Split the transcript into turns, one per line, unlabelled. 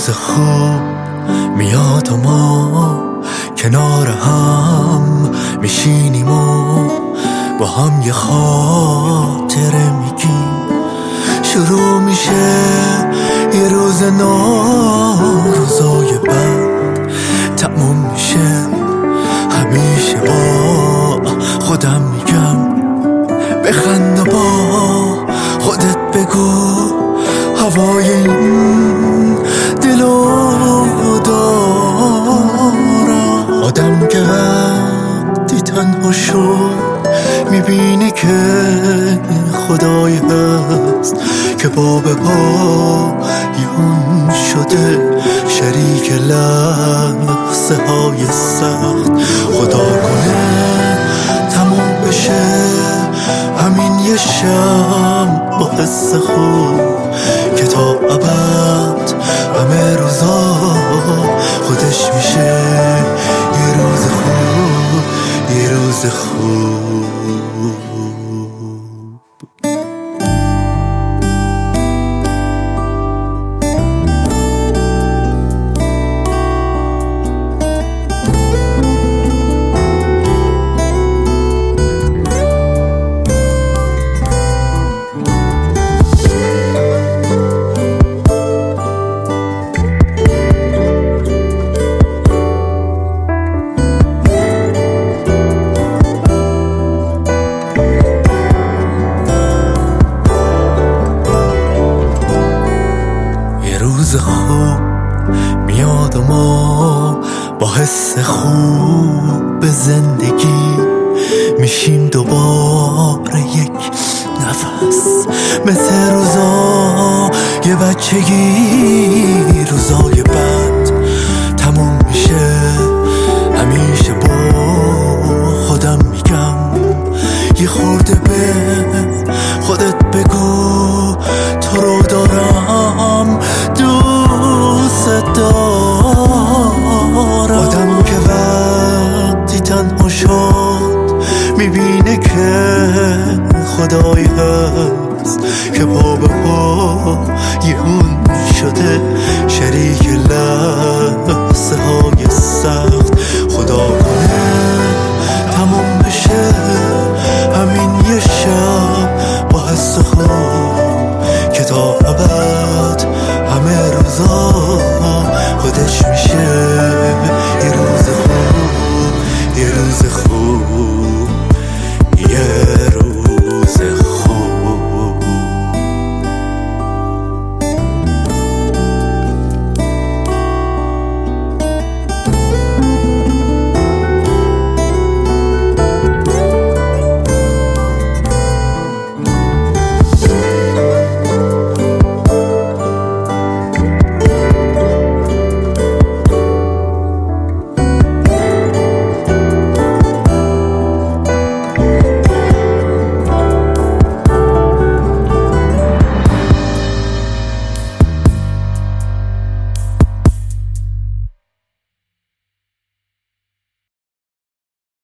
روز خوب میاد و ما کنار هم میشینیم و با هم یه خاطره میگیم. شروع میشه یه روز نو، روزای بعد تموم میشه. همیشه با خودم میگم بخند و با خودت بگو هوای این دلو دارم. آدم که وقتی تنها شد میبینه که خدایی هست که پا به پا یون شده، شریک لحظه های سخت. خدا کنه تموم بشه همین یه شب با حس خوب که تا ابد همه روزا خودش میشه یه روز خوب، یه روز خوب. روز خوب میاد و ما با حس خوب به زندگی میشیم دوباره یک نفس، مثل روزا یه بچگی. روزای بعد تموم میشه، همیشه با خودم میگم یه خورده به خودت بگو تو رو دارم، دوست دارم. آدم که وقتی تنها شد میبینه که خدایی هست که پا به پا یون شده، شریک لحظه های سخت. خدا کنه تموم بشه همین یه شب با حس خوب که تا ابد همه روزا